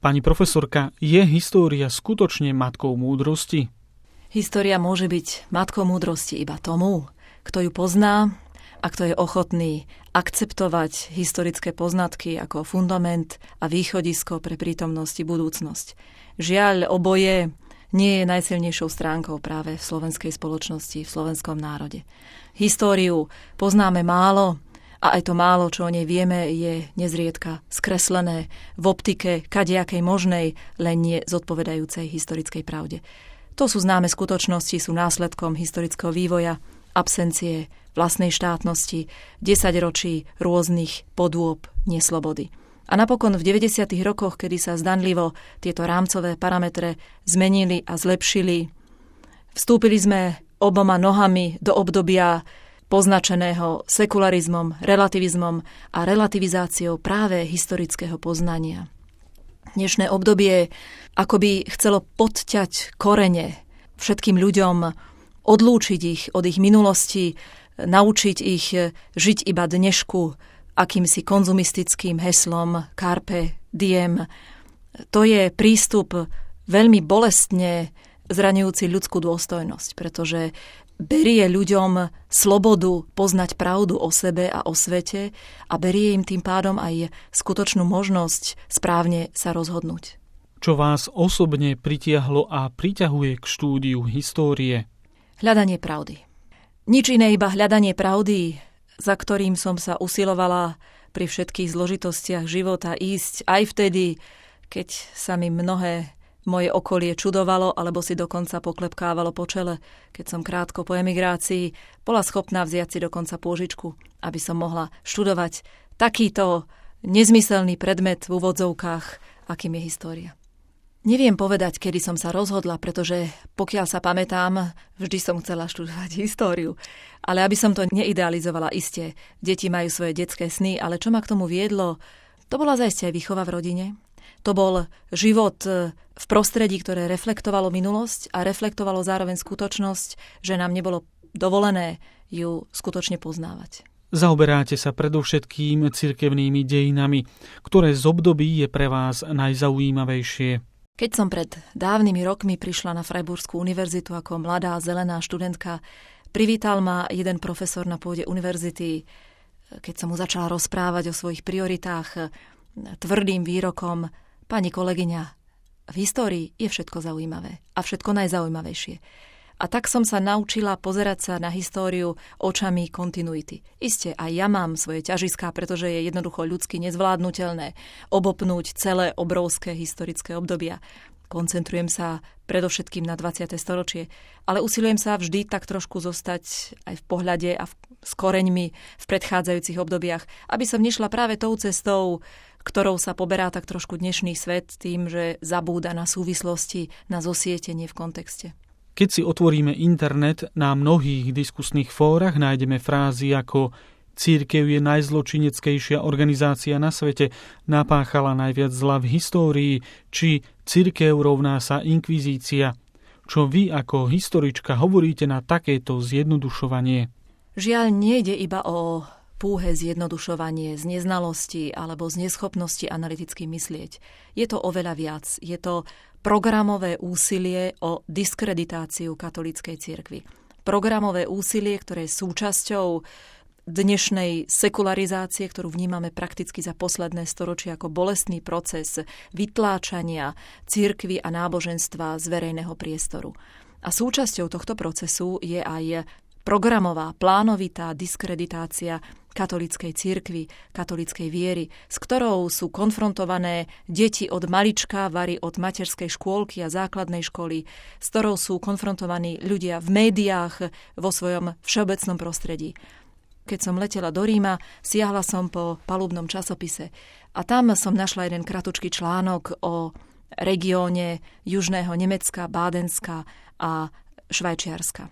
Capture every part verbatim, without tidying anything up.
Pani profesorka, je história skutočne matkou múdrosti? História môže byť matkou múdrosti iba tomu, kto ju pozná a kto je ochotný akceptovať historické poznatky ako fundament a východisko pre prítomnosť i budúcnosť. Žiaľ, oboje nie je najsilnejšou stránkou práve v slovenskej spoločnosti, v slovenskom národe. Históriu poznáme málo, a aj to málo, čo o nej vieme, je nezriedka skreslené v optike kadejakej možnej, len nie zodpovedajúcej historickej pravde. To sú známe skutočnosti, sú následkom historického vývoja, absencie vlastnej štátnosti, desaťročí rôznych podôb neslobody. A napokon v deväťdesiatych rokoch, kedy sa zdanlivo tieto rámcové parametre zmenili a zlepšili, vstúpili sme oboma nohami do obdobia poznačeného sekularizmom, relativizmom a relativizáciou práve historického poznania. Dnešné obdobie akoby chcelo podťať korene všetkým ľuďom, odlúčiť ich od ich minulosti, naučiť ich žiť iba dnešku akýmsi konzumistickým heslom Carpe diem. To je prístup veľmi bolestne zraňujúci ľudskú dôstojnosť, pretože berie ľuďom slobodu poznať pravdu o sebe a o svete a berie im tým pádom aj skutočnú možnosť správne sa rozhodnúť. Čo vás osobne pritiahlo a priťahuje k štúdiu histórie? Hľadanie pravdy. Nič iné, iba hľadanie pravdy, za ktorým som sa usilovala pri všetkých zložitostiach života ísť aj vtedy, keď sa mi mnohé moje okolie čudovalo alebo si dokonca poklepkávalo po čele. Keď som krátko po emigrácii bola schopná vziať si dokonca pôžičku, aby som mohla študovať takýto nezmyselný predmet v úvodzovkách, akým je história. Neviem povedať, kedy som sa rozhodla, pretože pokiaľ sa pamätám, vždy som chcela študovať históriu. Ale aby som to neidealizovala, iste, deti majú svoje detské sny, ale čo ma k tomu viedlo, to bola zaiste aj výchova v rodine. To bol život v prostredí, ktoré reflektovalo minulosť a reflektovalo zároveň skutočnosť, že nám nebolo dovolené ju skutočne poznávať. Zaoberáte sa predovšetkým cirkevnými dejinami, ktoré z období je pre vás najzaujímavejšie. Keď som pred dávnymi rokmi prišla na Freiburgskú univerzitu ako mladá zelená študentka, privítal ma jeden profesor na pôde univerzity, keď som mu začala rozprávať o svojich prioritách, tvrdým výrokom: pani kolegyňa, v histórii je všetko zaujímavé a všetko najzaujímavejšie. A tak som sa naučila pozerať sa na históriu očami kontinuity. Isté, aj ja mám svoje ťažiská, pretože je jednoducho ľudsky nezvládnutelné obopnúť celé obrovské historické obdobia. Koncentrujem sa predovšetkým na dvadsiate storočie, ale usilujem sa vždy tak trošku zostať aj v pohľade a v, s koreňmi v predchádzajúcich obdobiach, aby som nešla práve tou cestou, ktorou sa poberá tak trošku dnešný svet, tým, že zabúda na súvislosti, na zosietenie v kontexte. Keď si otvoríme internet, na mnohých diskusných fórach nájdeme frázy ako cirkev je najzločineckejšia organizácia na svete, napáchala najviac zla v histórii, či cirkev rovná sa inkvizícia. Čo vy ako historička hovoríte na takéto zjednodušovanie? Žiaľ, nejde iba o púhe zjednodušovanie z neznalosti alebo z neschopnosti analyticky myslieť. Je to oveľa viac. Je to programové úsilie o diskreditáciu katolíckej cirkvi. Programové úsilie, ktoré je súčasťou dnešnej sekularizácie, ktorú vnímame prakticky za posledné storočie ako bolestný proces vytláčania cirkvi a náboženstva z verejného priestoru. A súčasťou tohto procesu je aj programová, plánovitá diskreditácia katolíckej cirkvi, katolíckej viery, s ktorou sú konfrontované deti od malička, vary od materskej škôlky a základnej školy, s ktorou sú konfrontovaní ľudia v médiách, vo svojom všeobecnom prostredí. Keď som letela do Ríma, siahla som po palubnom časopise a tam som našla jeden kratučký článok o regióne južného Nemecka, Bádenska a Švajčiarska.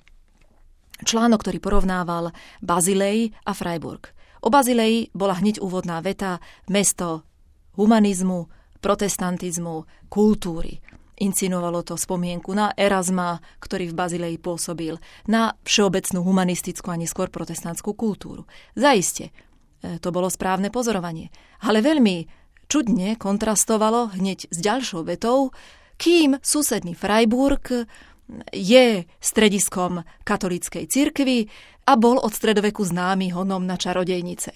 Článok, ktorý porovnával Bazilej a Freiburg. O Bazileji bola hneď úvodná veta: mesto humanizmu, protestantizmu, kultúry. Incinovalo to spomienku na Erasma, ktorý v Bazileji pôsobil, na všeobecnú humanistickú a neskôr protestantskú kultúru. Zaiste, to bolo správne pozorovanie. Ale veľmi čudne kontrastovalo hneď s ďalšou vetou, kým susedný Freiburg je strediskom katolíckej cirkvi a bol od stredoveku známy honom na čarodejnice.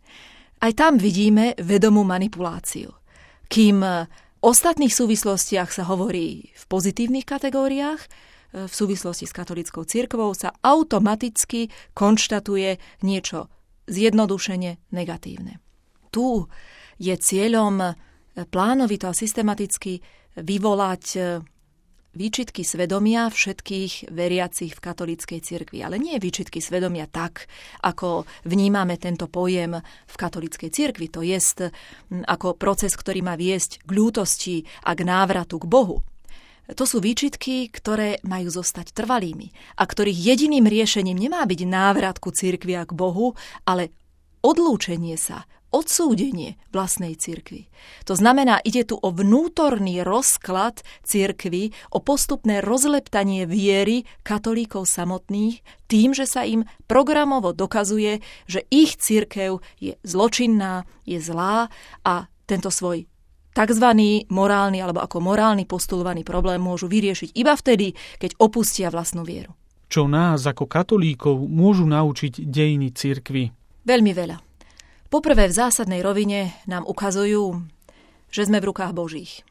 Aj tam vidíme vedomú manipuláciu. Kým v ostatných súvislostiach sa hovorí v pozitívnych kategóriách, v súvislosti s katolíckou cirkvou sa automaticky konštatuje niečo zjednodušene negatívne. Tu je cieľom plánovito a systematicky vyvolať výčitky svedomia všetkých veriacich v katolíckej cirkvi. Ale nie výčitky svedomia tak, ako vnímame tento pojem v katolíckej cirkvi. To jest ako proces, ktorý má viesť k ľútosti a k návratu k Bohu. To sú výčitky, ktoré majú zostať trvalými a ktorých jediným riešením nemá byť návrat ku cirkvi a k Bohu, ale odlúčenie sa, odsúdenie vlastnej cirkvi. To znamená, ide tu o vnútorný rozklad cirkvi, o postupné rozleptanie viery katolíkov samotných tým, že sa im programovo dokazuje, že ich cirkev je zločinná, je zlá a tento svoj takzvaný morálny alebo ako morálny postulovaný problém môžu vyriešiť iba vtedy, keď opustia vlastnú vieru. Čo nás ako katolíkov môžu naučiť dejiny cirkvi? Veľmi veľa. Poprvé v zásadnej rovine nám ukazujú, že sme v rukách Božích.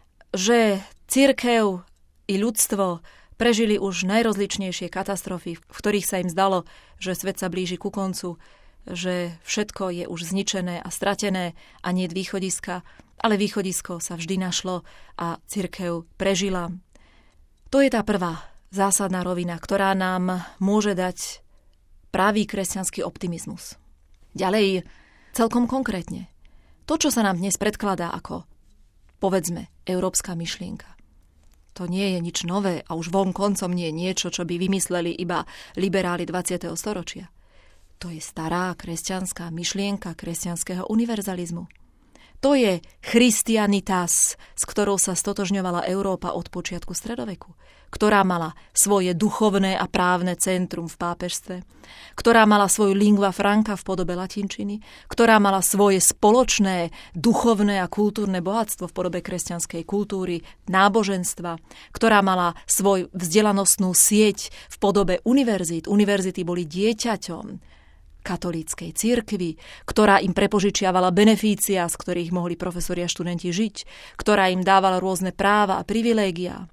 Že cirkev i ľudstvo prežili už najrozličnejšie katastrofy, v ktorých sa im zdalo, že svet sa blíži ku koncu, že všetko je už zničené a stratené a nie východiska, ale východisko sa vždy našlo a cirkev prežila. To je tá prvá zásadná rovina, ktorá nám môže dať pravý kresťanský optimizmus. Ďalej, celkom konkrétne, to, čo sa nám dnes predkladá ako, povedzme, európska myšlienka, to nie je nič nové a už vonkoncom nie je niečo, čo by vymysleli iba liberáli dvadsiateho storočia. To je stará kresťanská myšlienka kresťanského univerzalizmu. To je Christianitas, s ktorou sa stotožňovala Európa od počiatku stredoveku, ktorá mala svoje duchovné a právne centrum v pápežstve, ktorá mala svoju lingua franca v podobe latinčiny, ktorá mala svoje spoločné duchovné a kultúrne bohatstvo v podobe kresťanskej kultúry, náboženstva, ktorá mala svoj vzdelanostnú sieť v podobe univerzít. Univerzity boli dieťaťom katolíckej cirkvi, ktorá im prepožičiavala benefícia, z ktorých mohli profesori a študenti žiť, ktorá im dávala rôzne práva a privilégia,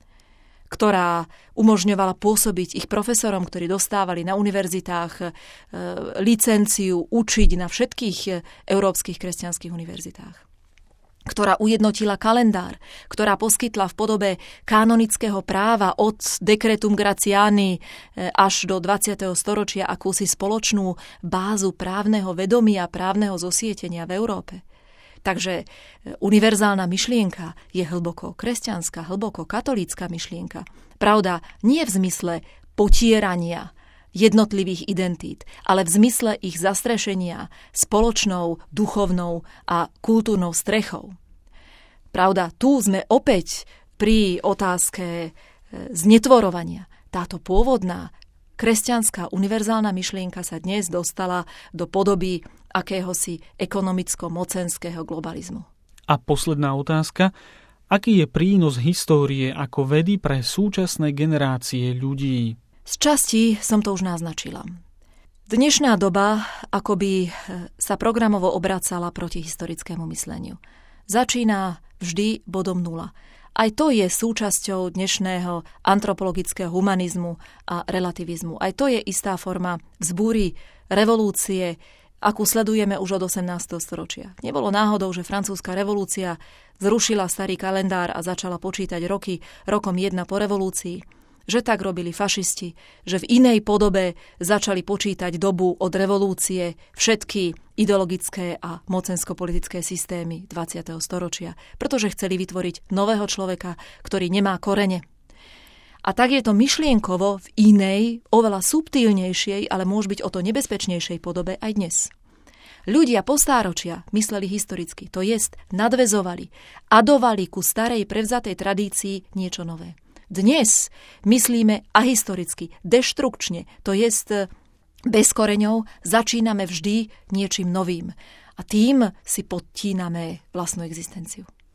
ktorá umožňovala pôsobiť ich profesorom, ktorí dostávali na univerzitách e, licenciu učiť na všetkých európskych kresťanských univerzitách, ktorá ujednotila kalendár, ktorá poskytla v podobe kanonického práva od Decretum Gratiani až do dvadsiateho storočia akúsi spoločnú bázu právneho vedomia, právneho zosietenia v Európe. Takže univerzálna myšlienka je hlboko kresťanská, hlboko katolícka myšlienka. Pravda, nie v zmysle potierania jednotlivých identít, ale v zmysle ich zastrešenia spoločnou, duchovnou a kultúrnou strechou. Pravda, tu sme opäť pri otázke znetvorovania. Táto pôvodná kresťanská univerzálna myšlienka sa dnes dostala do podoby akéhosi ekonomicko-mocenského globalizmu. A posledná otázka. Aký je prínos histórie ako vedy pre súčasné generácie ľudí? Z časti som to už naznačila. Dnešná doba akoby sa programovo obracala proti historickému mysleniu. Začína vždy bodom nula. Aj to je súčasťou dnešného antropologického humanizmu a relativizmu. Aj to je istá forma vzbúry, revolúcie, akú sledujeme už od osemnásteho storočia. Nebolo náhodou, že francúzska revolúcia zrušila starý kalendár a začala počítať roky rokom jedna po revolúcii. Že tak robili fašisti, že v inej podobe začali počítať dobu od revolúcie všetky ideologické a mocensko-politické systémy dvadsiateho storočia, pretože chceli vytvoriť nového človeka, ktorý nemá korene. A tak je to myšlienkovo v inej, oveľa subtilnejšej, ale môže byť o to nebezpečnejšej podobe aj dnes. Ľudia po stáročia mysleli historicky, to jest nadväzovali, adovali ku starej prevzatej tradícii niečo nové. Dnes myslíme ahistoricky, deštrukčne, to jest bez koreňov, začíname vždy niečím novým. A tým si podtíname vlastnú existenciu.